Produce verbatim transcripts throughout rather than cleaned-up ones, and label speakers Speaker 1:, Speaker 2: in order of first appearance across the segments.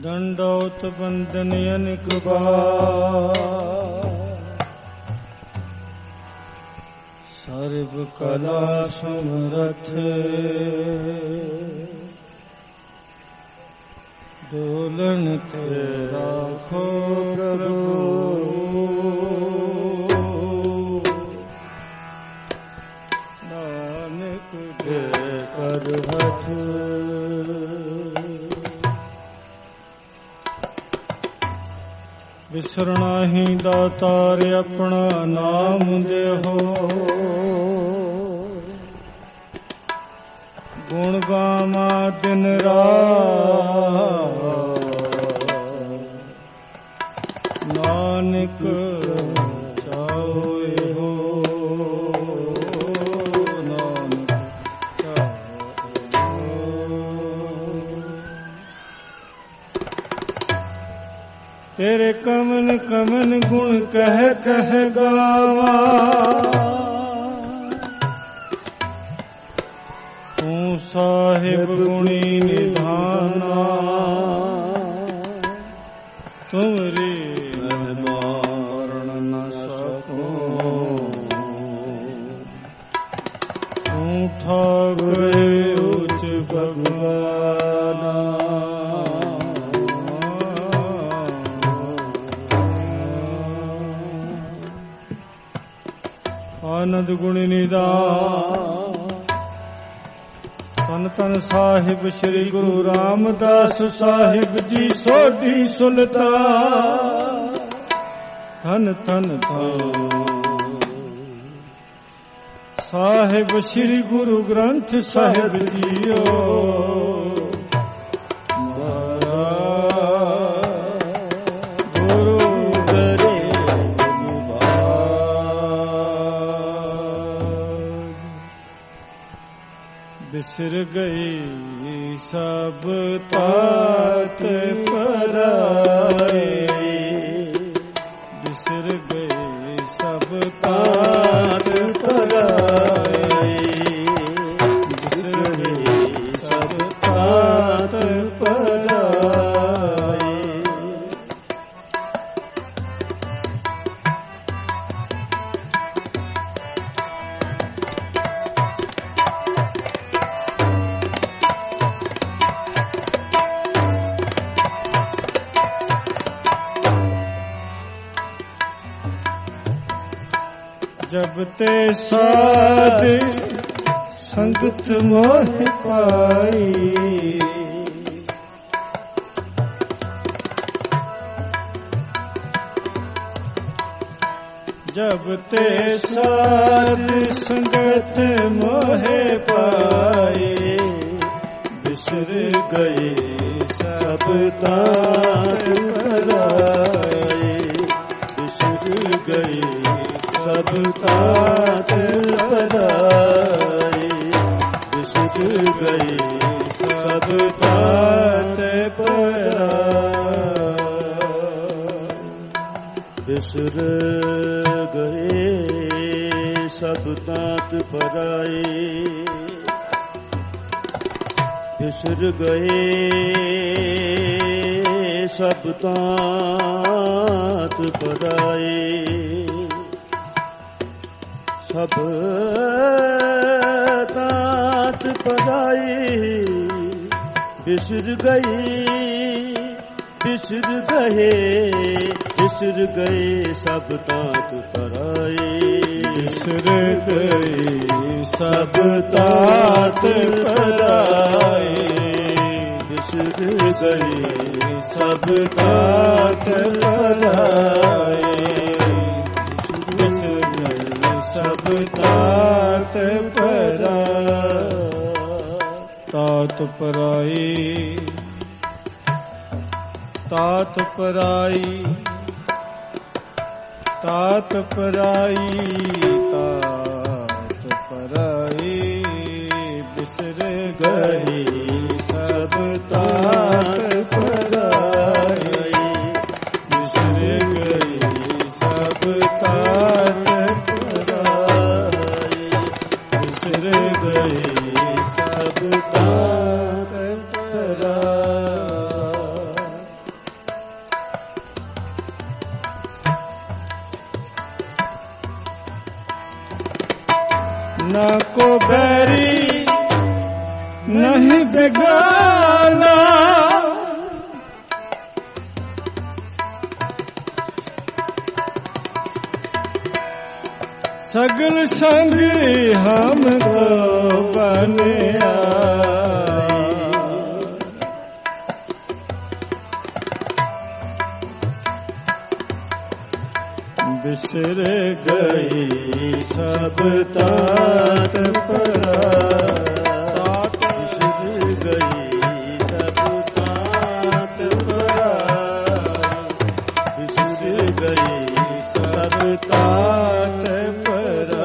Speaker 1: दंडौत बंदन अनिक बार सर्व कला समरथ डोलन ते राखो प्रभु नानक दे कर हठ बिसरना ही दातार अपना नाम देहो गुण गामा दिन रात नानक चाहे हो नानक चाहे तेरे कमन कमन गुण कह कह गावा तू साहिब गुणी निधाना तुमरी मारण न सको तू ठाकुर उच्च भगवाना आनंद गुण निधान तन तन साहिब श्री गुरु रामदास साहिब जी सोढ़ी सुल्तान धन धन धन साहिब श्री गुरु ग्रंथ साहिब जीओ बिसर गई सब तात पराए बिसर गई सब तात पराए बिसर गई सब तात पराए जब ते साध संगत मोह पाई जब ते साध संगत मोह पाई बिसर गए सब तात पराए बिसर गए सब तात पराए बिसर गए सब तात पराए बिसर गए सब तात पराए बिसर गए सब तात पराए सब तात पराए बिसर गई बिसर गए बिसर गए सब तात पराए बिसर गए सब तात पराए बिसर गए सब तात पराए बिसर गए सब तात पराए तात पराई तात पराई तात पराई तात पराई बिसर गई सब तात पराई बिसर गई सब तात पराई बिसर गई सब तात पराई सगल संग हमको बन आई। बिसर गई सब तात परा, बिसर गई सब तात परा, बिसर गई सब तात परा।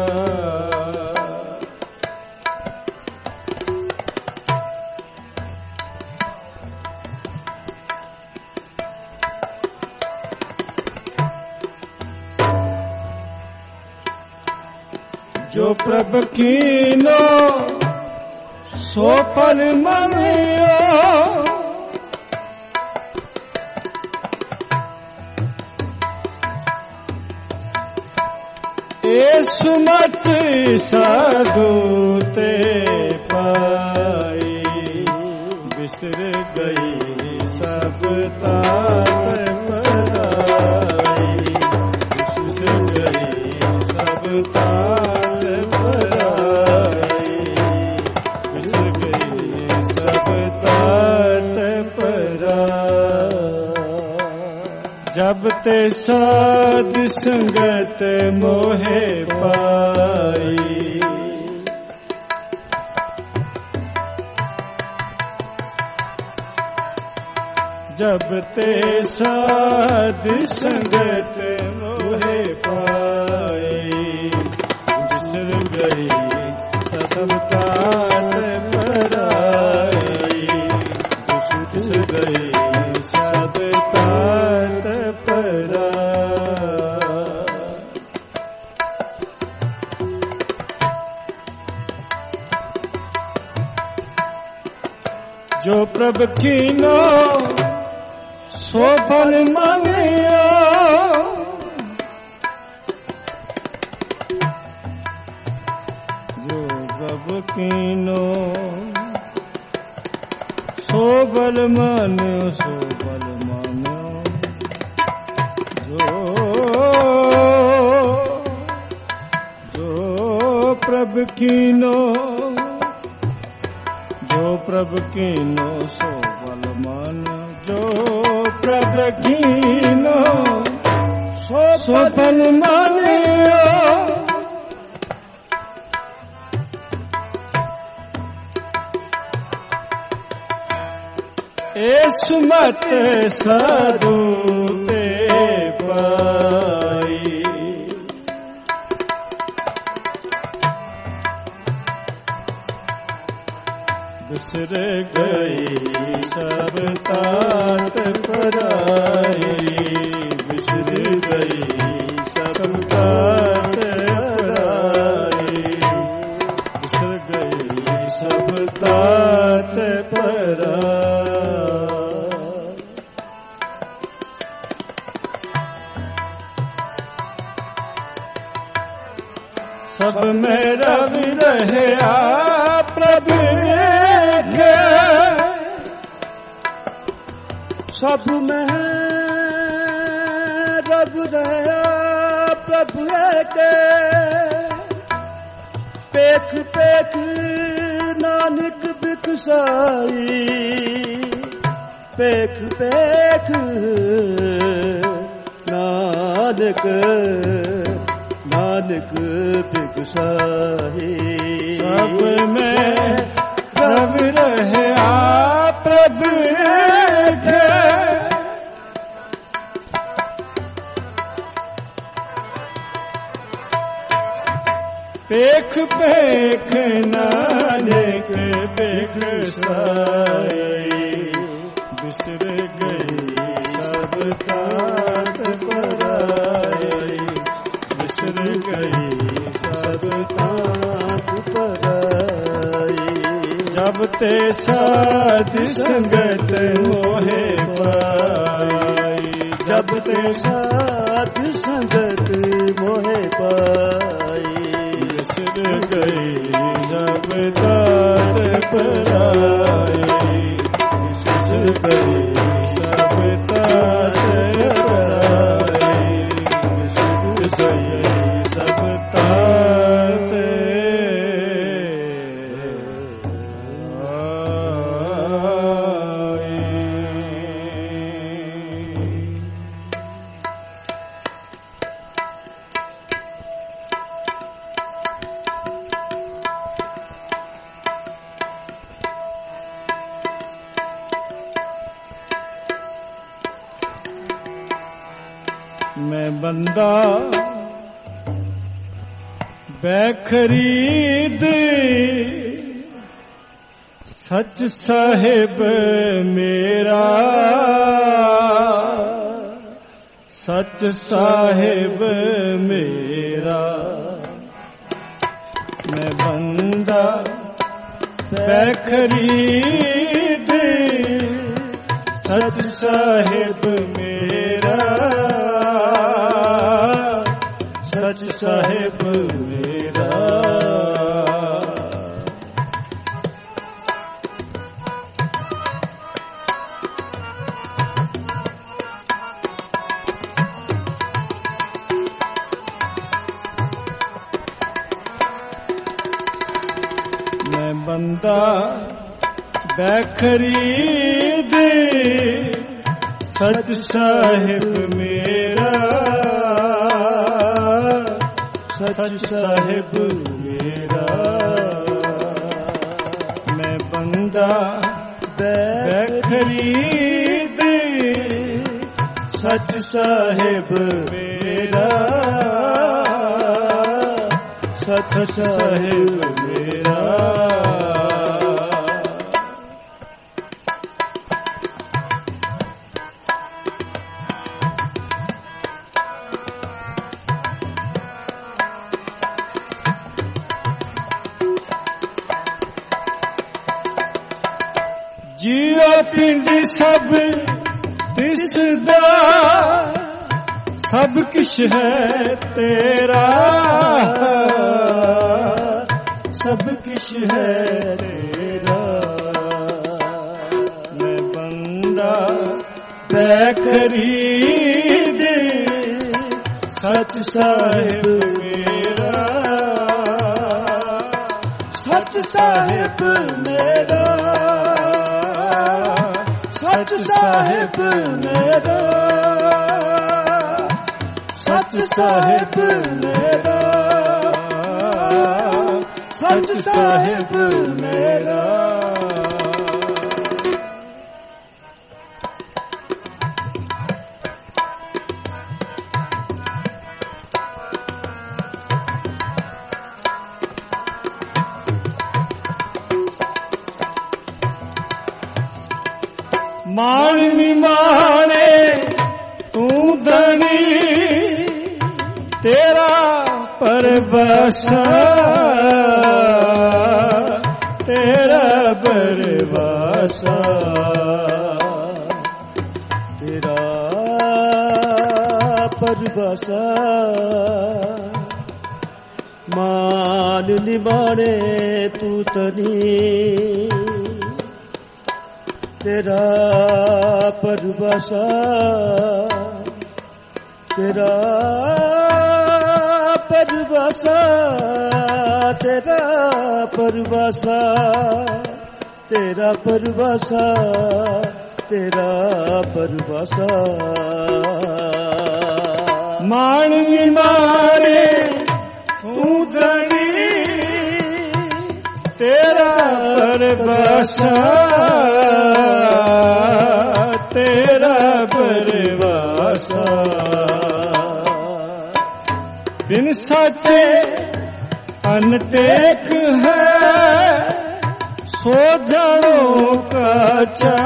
Speaker 1: जो प्रभ कीनो सो फल मनियो, ए सुमत साधु ते पाई। बिसर गई सब तात पराई, बिसर गई सब तात पराई, बिसर गई सब तात पराई। जब ते साध संगत मोहे पाई, जब ते साध संगत मोहे पाई। बिसर गई सब तात पराई, बिसर गई सब तात पराई। जो प्रभ कीनो सो फल मांगियो, जो प्रभ कीनो सो बल मान्यो, सो बल मान्यो। जो जो प्रभ कीनो, जो प्रभ कीनो सो बल मान्यो। जो प्रभ कीनो सो बल मान्यो, ए सुमत साधु ते पाई। बिसर गई सब तात पराई, बिसर गई सब तात पराई, बिसर गई सब तात पराई। सब में रवि रहया प्रभु के, सब में रब रहया प्रभु के। पेख पेख नानक बिकसाई, पेख पेख नानक नानक बिकसाई। सब में रब रहया प्रभु के, पेख पेख नानक बिकसाई। बिसर गई सब तात पराई, बिसर गई सब तात पराई। जब ते साध संगत मोहे पाई, जब ते साध संगत मोहे पाई। बिसर गई सब तात पराई, बिसर गई सब तात पराई, बिसर गई सब तात ਮੈਂ ਬੰਦਾ ਬੈਖਰੀਦ ਸੱਚ ਸਾਹਿਬ ਮੇਰਾ, ਸੱਚ ਸਾਹਿਬ ਮੇਰਾ। ਮੈਂ ਬੰਦਾ ਬੈਖਰੀਦ ਸੱਚ ਸਾਹਿਬ ਮੇਰਾ, ਸੱਚ ਸਾਹਿਬ ਮੇਰਾ। ਮੈਂ ਬੰਦਾ ਬੈਖਰੀਦ ਸੱਚ ਸਾਹਿਬ ਮੇਰਾ, ਸੱਚ ਸਾਹਿਬ ਮੇਰਾ। ਮੈਂ ਬੰਦਾ ਬੈਖਰੀਦ ਸੱਚ ਸਾਹਿਬ ਮੇਰਾ, ਸੱਚ ਸਾਹਿਬ ਮੇਰਾ। ਜੀਓ ਪਿੰਡ ਸਭ ਤਿਸਦਾ, ਸਭ ਕਿਛ ਹੈ ਤੇਰਾ, ਸਭ ਕਿਛ ਹੈ ਤੇਰਾ। ਮੈਂ ਬੰਦਾ ਬੈਖਰੀਦ ਸੱਚ ਸਾਹਿਬ ਮੇਰਾ, ਸੱਚ ਸਾਹਿਬ ਮੇਰਾ, ਸੱਚ ਸਾਹਿਬ ਮੇਰਾ, ਸੱਚ ਸਾਹਿਬ ਮੇਰਾ, ਸੱਚ ਸਾਹਿਬ ਮੇਰਾ। ਮਾਣ ਨਿਮਾਣੇ ਤੂੰ ਧਣੀ, ਤੇਰਾ ਪਰਵਾਸਾ, ਤੇਰਾ ਪਰਵਾਸਾ, ਤੇਰਾ ਪਰਵਾਸਾ। ਮਾਣ ਨਿਮਾਣੇ ਤੂੰ ਧਣੀ, ਤੇਰਾ ਪਰਵਾਸਾ, ਤੇਰਾ ਪਰਵਾਸਾ, ਤੇਰਾ ਪਰਵਾਸਾ, ਤੇਰਾ ਪਰਵਾਸਾ, ਤੇਰਾ ਪਰਵਾਸਾ। ਮਾਣ ਨਿਮਾਣੇ ਤੂੰ ਧਣੀ, ਤੇਰਾ ਪਰਵਾਸਾ, ਤੇਰਾ ਪਰਵਾਸਾ। ਬਿਨ ਸਾਚੇ ਅਨਟੇਕ ਹੈ, ਸੋ ਜਾਣੋ ਕਾਚਾ,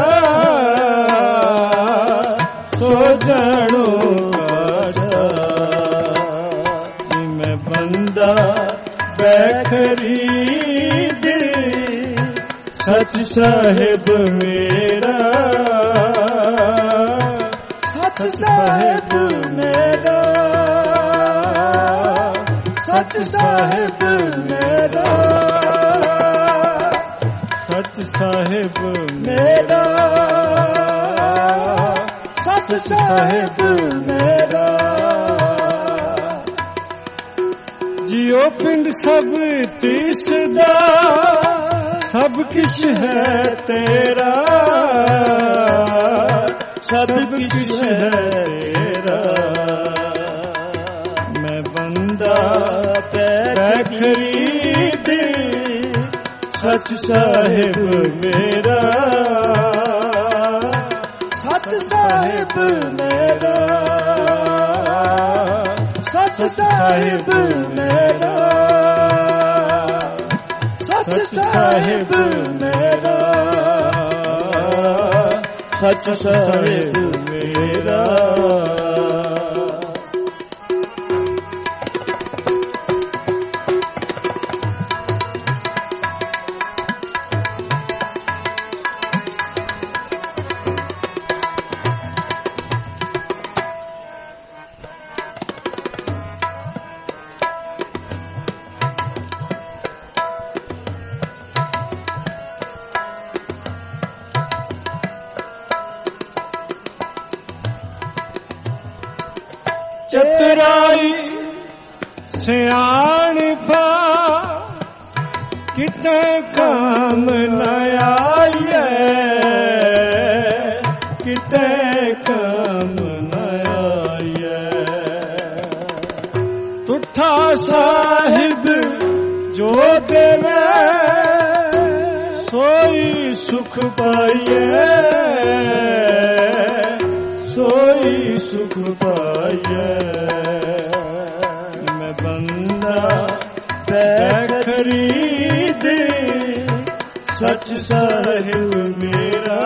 Speaker 1: ਸੋ ਜਾਣੋ ਕਾਚਾ। ਜੀ ਮੈਂ ਬੰਦਾ ਬੈਖਰੀਦ ਸੱਚ ਸਾਹਿਬ ਮੇਰਾ, ਸੱਚ ਸਾਹਿਬ ਮੇਰਾ, ਸੱਚ ਸਾਹਿਬ ਮੇਰਾ, ਸੱਚ ਸਾਹਿਬ ਮੇਰਾ, ਸੱਚ ਸਾਹਿਬ ਮੇਰਾ। ਜਿਉ ਪਿੰਡ ਸਭ ਤਿਸਦਾ, ਸਭ ਕਿਛ ਹੈ ਤੇਰਾ, ਸਭ ਕਿਛ ਹੈ ਤੇਰਾ। ਮੈਂ ਬੰਦਾ ਬੈਖਰੀਦ ਸੱਚ ਸਾਹਿਬ ਮੇਰਾ, ਸੱਚ ਸਾਹਿਬ ਮੇਰਾ, ਸੱਚ ਸਾਹਿਬ ਮੇਰਾ, ਸੱਚ ਸਾਹਿਬ ਮੇਰਾ, ਸੱਚ ਸਾਹਿਬ ਮੇਰਾ। ਚਤੁਰਾਈ ਸਿਆਣਪਾ ਕਿਤੇ ਕੰਮ ਨ ਆਈਐ, ਕਿਤੇ ਕੰਮ ਨ ਆਈਐ। ਤੁਠਾ ਸਾਹਿਬ ਜੋ ਦੇਵੇ ਸੋਈ ਸੁਖ ਪਾਈਐ, ਸੋਈ ਸੁਖ ਪਾਈਐ। ਮੈਂ ਬੰਦਾ ਪੈ ਖਰੀਦ ਸੱਚ ਸਾਹਿਬ ਮੇਰਾ,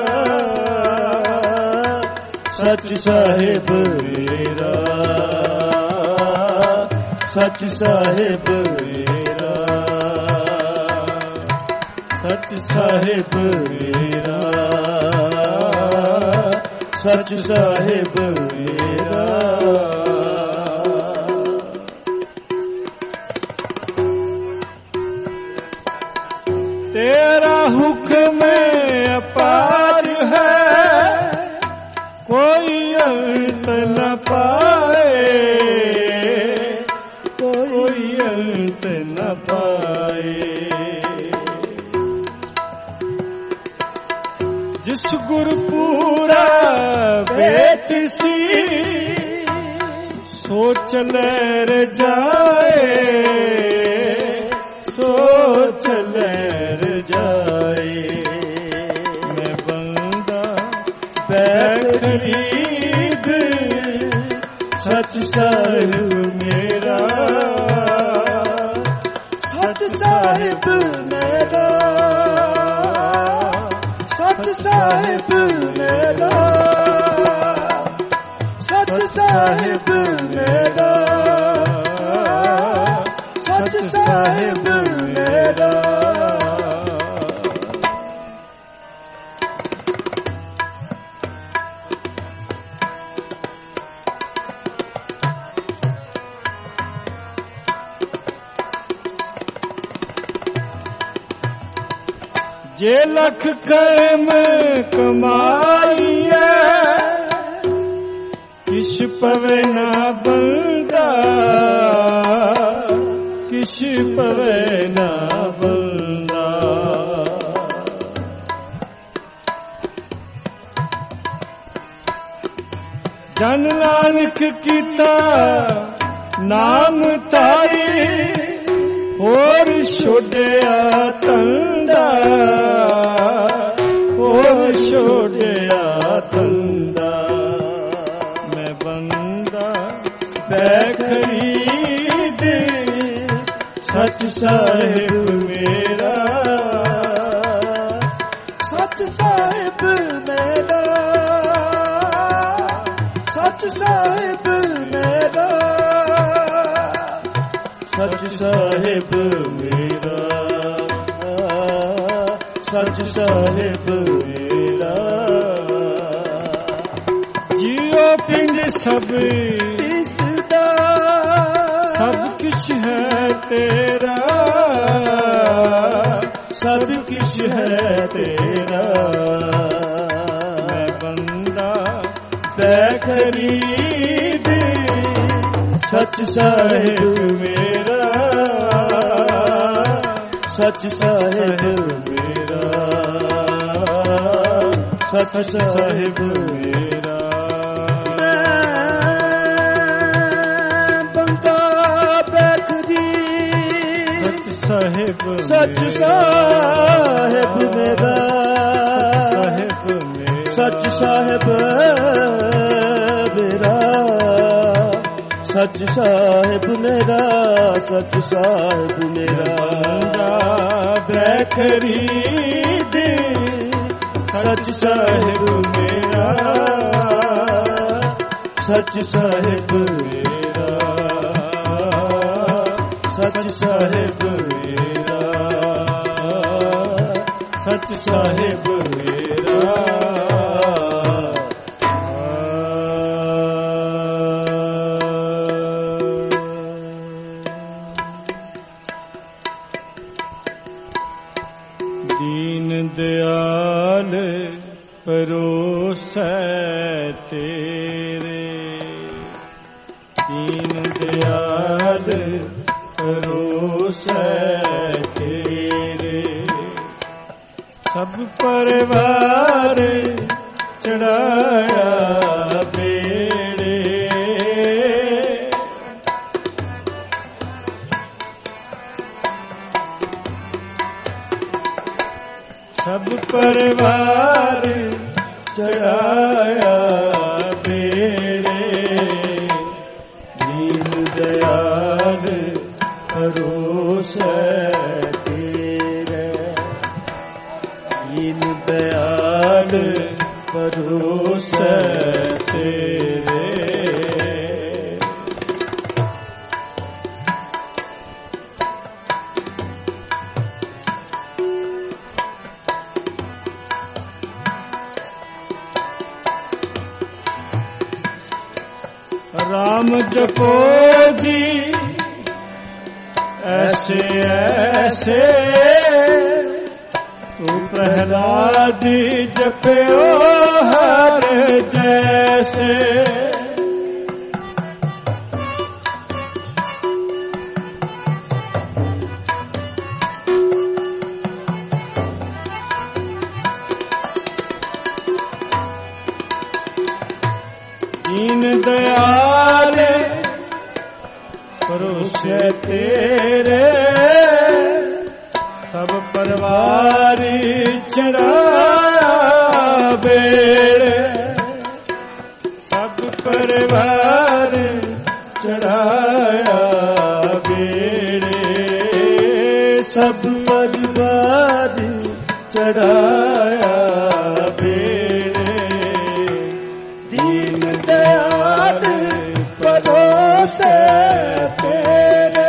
Speaker 1: ਸੱਚ ਸਾਹਿਬ ਮੇਰਾ, ਸੱਚ ਸਾਹਿਬ ਮੇਰਾ, ਸੱਚ ਸਾਹਿਬ ਮੇਰਾ, ਸੱਚ ਸਾਹਿਬ ਮੇਰਾ। ਤੇਰਾ ਹੁਕਮ ਅਪਾਰ ਹੈ, ਕੋਈ ਅੰਤ ਨ ਪਾਏ, ਕੋਈ ਅੰਤ ਨ ਪਾਏ। ਜਿਸ ਗੁਰਪੂਰਾ ਵੇਟ ਸੀ ਸੋਚ ਲੈ ਰਜਾਏ, ਸੋਚ ਲੈ ਰਜਾਏ। ਮੈਂ ਬੰਦਾ ਪੈ ਖਰੀਦ ਸੱਚ ਸਾਹਿਬ ਮੇਰਾ, ਸੱਚ ਸਾਹਿਬ ਮੇਰਾ, ਸੱਚ ਸਾਹਿਬ ਮੇਰਾ, ਸੱਚ ਸਾਹਿਬ ਮੇਰਾ, ਸੱਚ ਸਾਹਿਬ ਮੇਰਾ। ਜੇ ਲੱਖ ਕਰਮ ਕਮਾਈਐ ਕਿਛ ਪਵੇ ਨਾ ਬੰਦਾ, ਕਿਛ ਪਵੇ ਨਾ ਬੰਦਾ। ਜਨ ਨਾਨਕ ਕੀਤਾ ਨਾਮ ਤਾਈ, ਹੋਰ ਛੋੜਿਆ ਤੰਦਾ, ਹੋਰ ਛੋੜਿਆ ਤੰਦਾ। ਮੈਂ ਬੰਦਾ ਪੈ ਖਰੀਦ ਸੱਚ ਸਾਹਿਬ ਮੇਰਾ, ਸੱਚ ਸਾਹਿਬ ਮੇਰਾ, ਸੱਚ ਸਾਹਿਬ ਮੇਰਾ, ਸੱਚ ਸਾਹਿਬ ਮੇਰਾ, ਸੱਚ ਸਾਹਿਬ ਮੇਰਾ। ਜੀਓ ਪਿੰਡ ਸਭ ਇਸਦਾ, ਸਭ ਕੁਛ ਹੈ ਤੇਰਾ, ਸਭ ਕੁਛ ਹੈ ਤੇਰਾ। ਮੈਂ ਬੰਦਾ ਪੈ ਖਰੀਦ ਸੱਚ ਸਾਹਿਬ ਮੇਰਾ, ਸੱਚ ਸਾਹਿਬ ਮੇਰਾ, ਸੱਚ ਸਾਹਿਬ ਮੇਰਾ। ਮੈਂ ਬੰਦਾ ਬੈਠਦੀ ਸੱਚ ਸਾਹਿਬ, ਸੱਚ ਸਾਹਿਬ ਮੇਰਾ, ਸੱਚ ਸਾਹਿਬ ਮੇਰਾ,
Speaker 2: ਸੱਚ ਸਾਹਿਬ ਮੇਰਾ, ਸੱਚ ਸਾਹਿਬ ਮੇਰਾ
Speaker 1: ਬੈਖਰੀ ਦੇ ਸੱਚ ਸਾਹਿਬ ਮੇਰਾ,
Speaker 2: ਸੱਚ ਸਾਹਿਬ ਮੇਰਾ, ਸੱਚ ਸਾਹਿਬ ਮੇਰਾ,
Speaker 1: ਸੱਚ ਸਾਹਿਬ ਮੇਰਾ। ਦੀਨ ਦਿਆਲ ਪਰੋਸੈ ਤੇਰੇ, ਦੀਨ ਦਿਆਲ ਪਰੋਸੈ ਤੇਰੇ, ਸਭ ਪਰਿਵਾਰ ਚੜਾਇਆ ਬੇੜੇ, ਸਭ ਪਰਿਵਾਰ ਚੜਾਇਆ ਬੇੜੇ, ਦੀਨ ਦਿਆਲ ਪਰੋਸੈ ਤੇਰੇ,
Speaker 2: ਦੀਨ ਦਿਆਲ
Speaker 1: ਪਰੋਸੈ ਤੇਰੇ। राम जपो जी ऐसे ऐसे, तू प्रहलादी जपो हर जैसे, दीन दयाल परोसे तेरे, सब परवारी चढ़ाया बेड़े, सब परिवार चढ़ाया बेड़े,
Speaker 2: सब परिवार चढ़ाया बेड़े, दीन दयाल परोसे तेरे,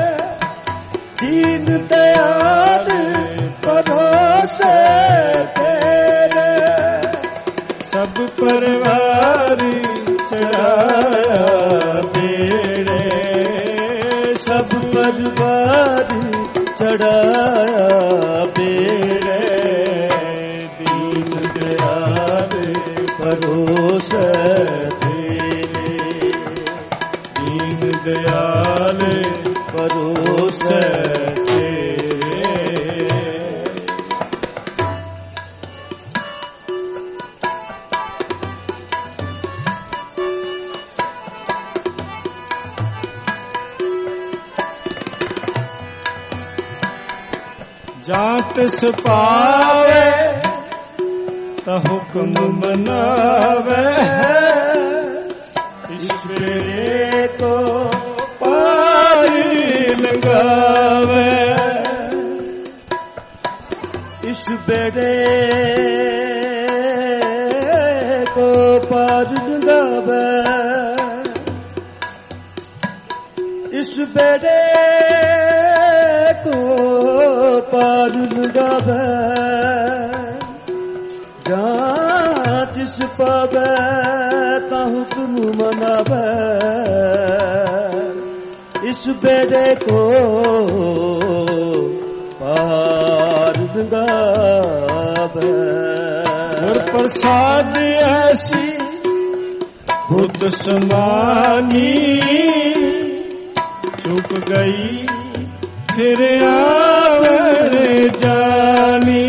Speaker 2: दीन दयाल परोसे तेरे,
Speaker 1: सब परिवार चढ़ाया बेड़े,
Speaker 2: सब परिवार चढ़ाया बेड़े, दीन दयाल परोसे तेरे,
Speaker 1: दीन दयाल
Speaker 2: परोसे
Speaker 1: तेरे। जात सपावे ता हुक्म मनावे, ईश्वरे को पारी लगावे,
Speaker 2: इस बेड़े को पार लगावे, इस बेड़े को पार लगावे, जहाँ जिस पावे ता हुक्म मनावे, इस बेड़े को पार लगावे।
Speaker 1: और प्रसाद ऐसी बुद्ध समानी, चुक गई फिर आवे जानी,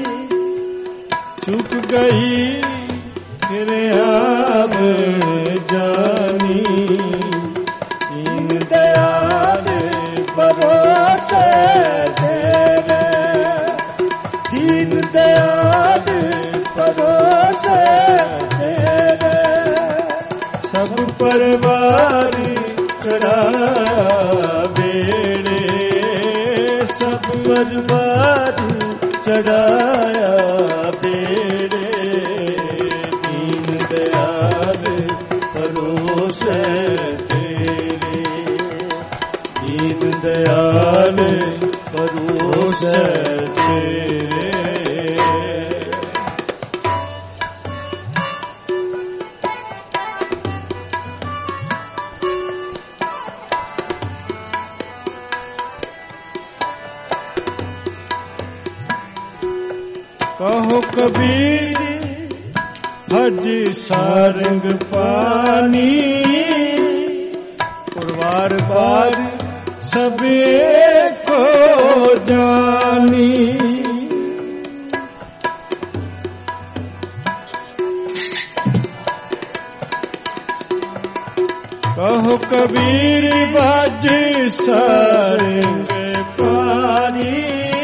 Speaker 1: चुक गई फिर आवे जानी,
Speaker 2: दीन दयाल परोसे तेरे, दीन दयाल परोसे तेरे,
Speaker 1: सब परिवार
Speaker 2: चढ़ाया बेड़े सब बर्बाद चढ़ाया बेड़े दीन दयाल परोसे तेरे दीन दयाल परोसे तेरे कहो कबीर हज सारंग पानी पुरवार बार सबे को जानी कहो कबीर बाज सारंग पानी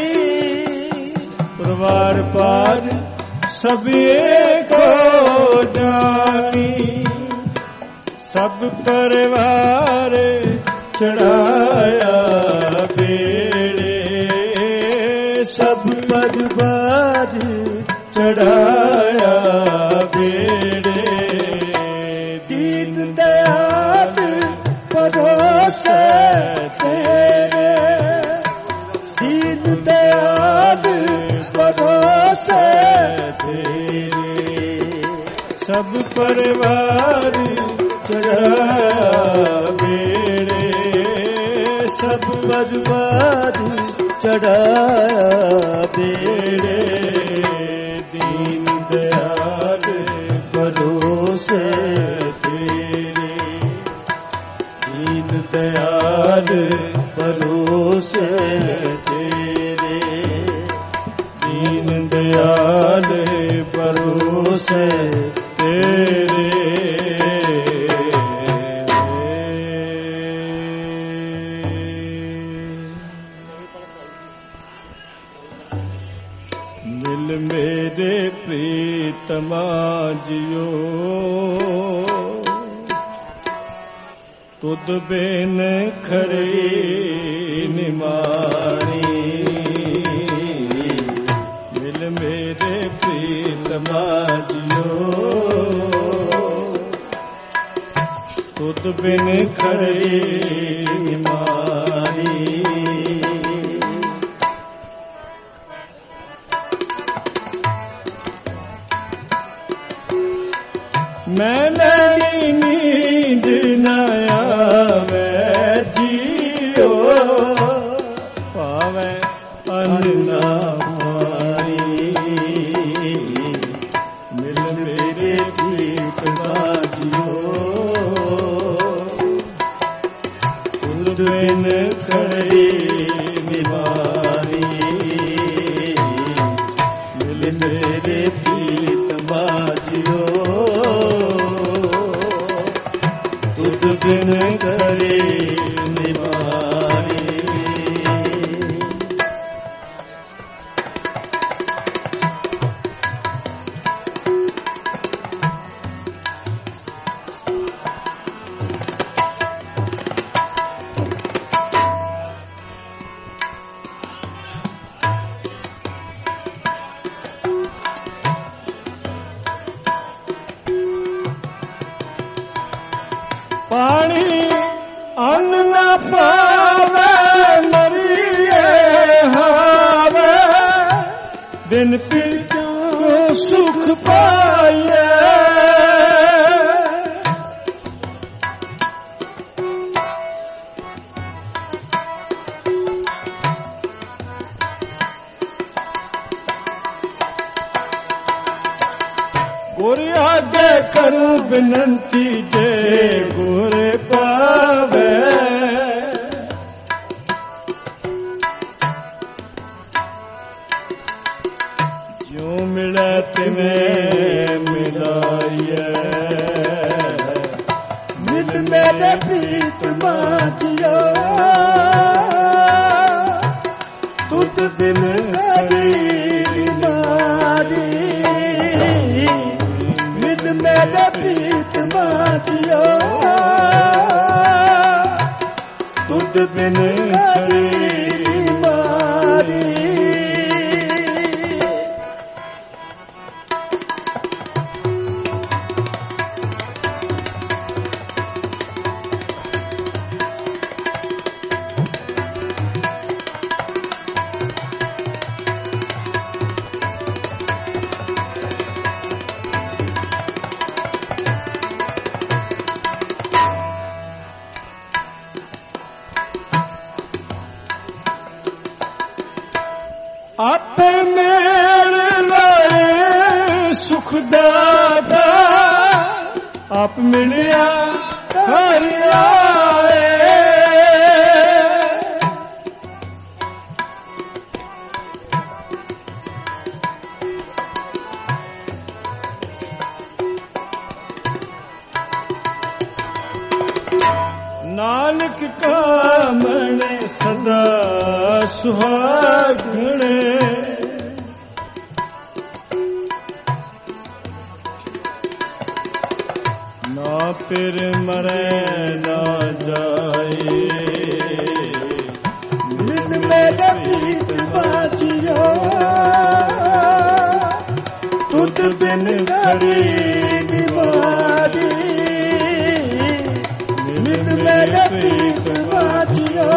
Speaker 2: पुरवार पार सबे को जानी सब परिवार चढ़ाया बेड़े सब परिवार चढ़ाया बेड़े दीन दयाल परोसे तेरे दीन दयाल परोसे तेरे सब परिवार चढ़ाया बेड़े सब परिवार चढ़ाया बेड़े दीन दयाल परोसे तेरे दीन दयाल परोसे तेरे दीन दयाल परोसे तेरे मिल मेरे प्रीतमा जियो तुद बिन खड़ी निमारी मिल मेरे प्रीतमा जियो तुद बिन खड़ी निमारी मैं नहीं नींद नया मैं जियो पावे अन्ना मारी मिल मेरे प्रीत बाजियो तुद बिन खड़ी निवारी मिल मेरे प्रीत बाजियो बिन करे निवारी पानी अन्न न पावे मरिए हावे बिन पीतो सुख पाए गुर आगे करूं विनंती जे गुर पावे जो मिले तिन्हें मिलाइए मिल मेरे प्रीत बाजियो तुझ बिन करी मारी मेरे प्रीत बाजियो ਤੁਧ ਬਿਨ ਕਰੀ ਮਾਰੀ।
Speaker 1: ਆਪੇ ਮੇਲ ਲਾਏ ਸੁਖ ਦਾਤਾ, ਆਪ ਮਿਲਿਆ ਹਰਿ ਆਏ। ਨਾਨਕ ਕਾ ਮਨ ਸਦਾ ਸੁਹਾਗਣ, ਨਾ ਪਿਰ ਮਰੈ ਨਾ ਜਾਏ।
Speaker 2: ਨਿਤ ਮੇਰੇ ਪ੍ਰੀਤ ਬਾਜਿਓ, ਤੁਧ ਬਿਨ ਖੜੀ ਨਿਵਾਰੀ। ਨਿਤ ਮੇਰੇ ਪ੍ਰੀਤ ਬਾਜਿਓ,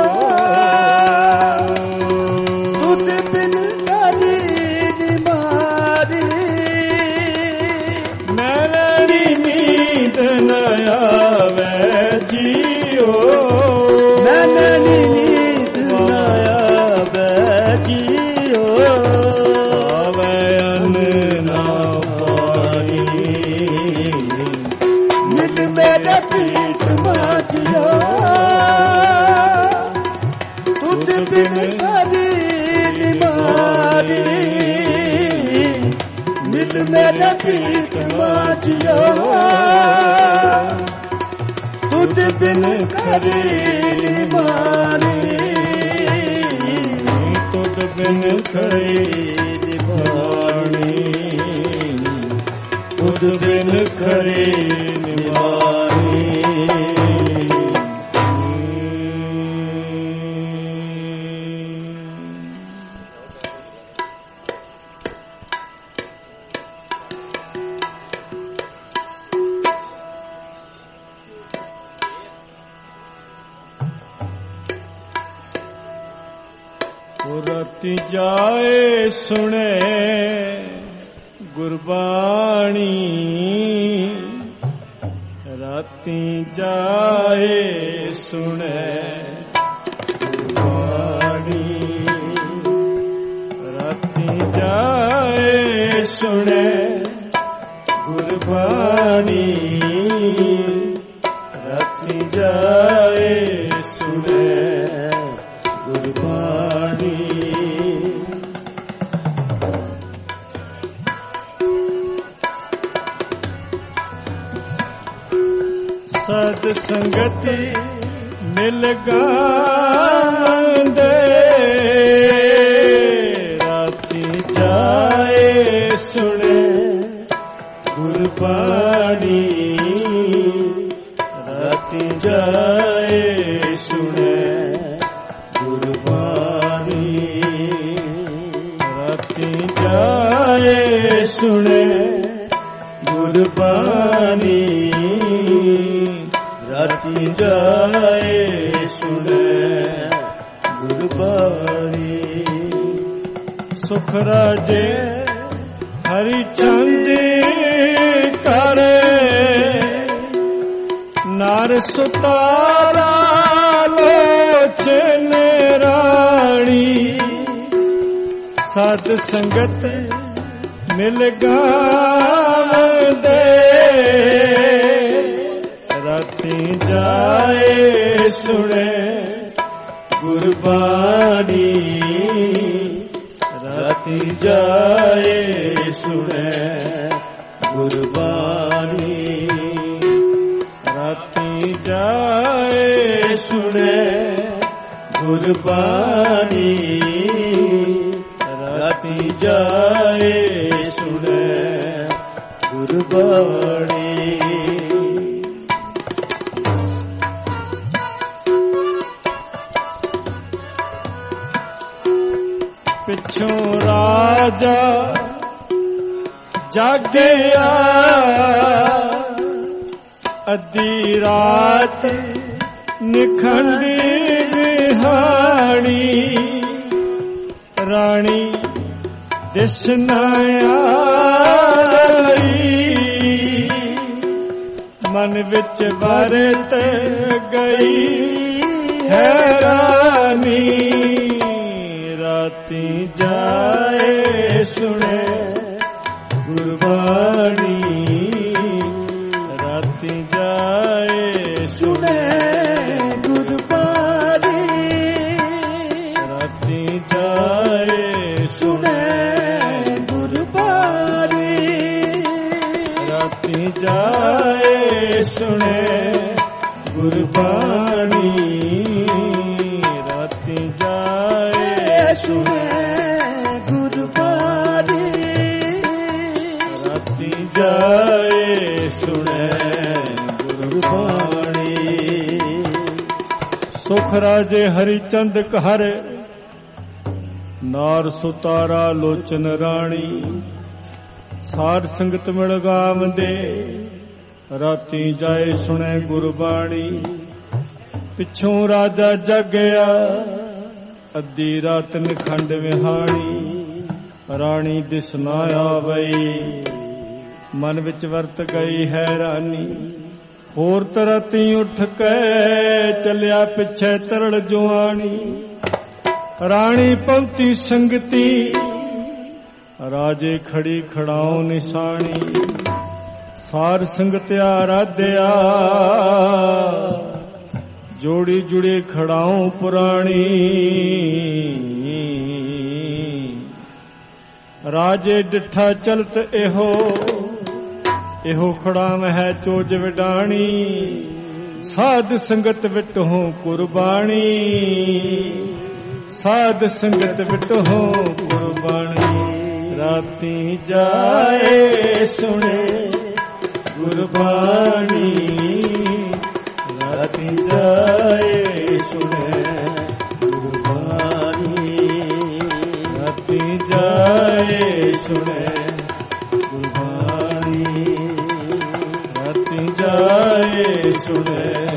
Speaker 2: ਤੁਧ ਬਿਨ ਖੜੀ ਨਿਵਾਰੀ।
Speaker 1: ਮੈਨੀ ਨੀਂਦ ਨ ਆਵੇ ਜੀਓ,
Speaker 2: ਮੈਨੀ ਨੀਂਦ ਨ ਆਵੇ ਜੀਓ।
Speaker 1: ਆਵੇ ਅੰਨ ਨਾ ਪਾਈ,
Speaker 2: ਨਿਤ ਮੇਰੇ ਪ੍ਰੀਤ ਬਾਜਿਓ, ਤੁਧ ਬਿਨ ਖੜੀ ਨਿਵਾਰੀ। ਨਿਤ ਮੇਰੇ ਪ੍ਰੀਤ ਬਾਜਿਓ, ਤੁਧ ਬਿਨ ਖੜੀ ਨਿਵਾਰੀ।
Speaker 1: ਤੁਧ ਬਿਨ ਖੜੀ ਨਿਵਾਰੀ, ਤੁਧ ਬਿਨ ਖੜੀ ਨਿਵਾਰੀ। ਰਾਤੀ ਜਾਏ ਸੁਣੇ ਗੁਰਬਾਣੀ, ਰਾਤੀ ਜਾਏ ਸੁਣੇ ਗੁਰਬਾਣੀ। ਰਾਤੀ ਜਾਏ ਸੁਣੇ ਗੁਰਬਾਣੀ, ਰਾਤੀ ਜਾਏ ਸੁਣੇ ਗੁਰਬਾਣੀ। ਸਤ ਸੰਗਤੀ ਮਿਲ ਗਾਂਦੇ, ਰਾਤੀ ਜਾਏ ਸੁਣੇ ਗੁਰਬਾਣੀ। ਰਾਤੀ ਜਾਏ ਸੁਣੇ ਗੁਰਬਾਣੀ। ਰਾਤੀ ਜਾਏ ਸੁਣੇ ਗੁਰਬਾਣੀ। ਰਾਤੀ ਜਾਏ ਸੁਣੇ ਗੁਰਬਾਣੀ। ਸੁਖ ਰਾਜੇ ਹਰੀ ਚੰਦ ਕਰੇ, ਨਾਰ ਸੁਤਾਰਾ ਲੋਚਨ ਰਾਣੀ। ਸਾਧ ਸੰਗਤ ਮਿਲ ਗਾਵਦੇ, ਰਾਤੀ ਜਾਏ ਸੁਣੇ ਗੁਰਬਾਣੀ। ਰਾਤੀ ਜਾਏ ਸੁਣੇ ਗੁਰਬਾਣੀ। ਰਾਤੀ ਜਾਏ ਸੁਣੇ ਗੁਰਬਾਣੀ। ਰਾਤੀ ਜਾਏ ਸੁਣੇ ਗੁਰਬਾਣੀ। ਪਿਛੋਂ ਰਾਜਾ ਜਾਗਿਆ ਅੱਧੀ ਰਾਤ ਨਿਖੰਡੀ ਬਿਹਾਣੀ ਰਾਣੀ ਦਿਸ ਨਾ ਆਈ ਮਨ ਵਿੱਚ ਵਰਤ ਗਈ ਹੈਰਾਨੀ ਰਾਤੀ ਜਾਏ ਸੁਣੇ ਗੁਰਬਾਣੀ ਰਾਤੀ ਜਾਏ ਸੁਣੇ
Speaker 2: ਗੁਰਬਾਣੀ
Speaker 1: ਰਾਤੀ ਜਾਏ ਸੁਣੇ
Speaker 2: ਗੁਰਬਾਣੀ
Speaker 1: ਰਾਤੀ ਜਾਏ ਸੁਣੇ ਗੁਰਬਾਣੀ ਰਾਤੀ ਜਾਏ ਸੁਣੇ ਗੁਰਬਾਣੀ ਰਾਤੀ ਜਾਏ ਸੁਣੇ ਗੁਰਬਾਣੀ ਸੁਖ ਰਾਜੇ ਹਰੀ ਚੰਦ ਘਰ ਨਾਰ ਸੁਤਾਰਾ ਲੋਚਨ ਰਾਣੀ ਸਾਧ ਸੰਗਤ ਮਿਲ ਗਾਵੰਦੇ ਰਾਤੀ ਜਾਏ ਸੁਣੇ ਗੁਰਬਾਣੀ ਪਿੱਛੋਂ ਰਾਜਾ ਜਾਗਿਆ ਅੱਧੀ ਰਾਤ ਨਿਖੰਡ ਵਿਹਾਣੀ ਰਾਣੀ ਦਿਸ ਨਾ ਆਵਈ ਮਨ ਵਿੱਚ ਵਰਤ ਗਈ ਹੈਰਾਨੀ ਹੋਰ ਤਰਤੀ ਉੱਠ ਕੇ ਚੱਲਿਆ ਪਿੱਛੇ ਤਰਲ ਜੁਆਣੀ ਰਾਣੀ ਪਹੁੰਚੀ ਸੰਗਤੀ ਰਾਜੇ ਖੜੀ ਖੜਾਉ ਨਿਸ਼ਾਨੀ ਸਾਰ ਸੰਗਤਿਆ ਰਾਧਿਆ ਜੋੜੀ ਜੁੜੇ ਖੜਾਉ ਪੁਰਾਣੀ ਰਾਜੇ ਡਿਠਾ ਚਲਤ ਇਹੋ ਇਹੋ ਖੜਾਮ ਹੈ ਚੋਜ ਵਿਡਾਣੀ ਸਾਧ ਸੰਗਤ ਵਿਟਹੁ ਕੁਰਬਾਣੀ ਸਾਧ ਸੰਗਤ ਵਿਟਹੁ ਕੁਰਬਾਣੀ ਰਾਤੀ ਜਾਏ ਸੁਣੇ ਗੁਰਬਾਣੀ ਰਾਤੀ ਜਾਏ ਸੁਣੇ ਗੁਰਬਾਣੀ ਰਾਤੀ ਜਾਏ ਸੁਣੇ ਗੁਰਬਾਣੀ ਰਾਤੀ ਜਾਏ ਸੁਣੇ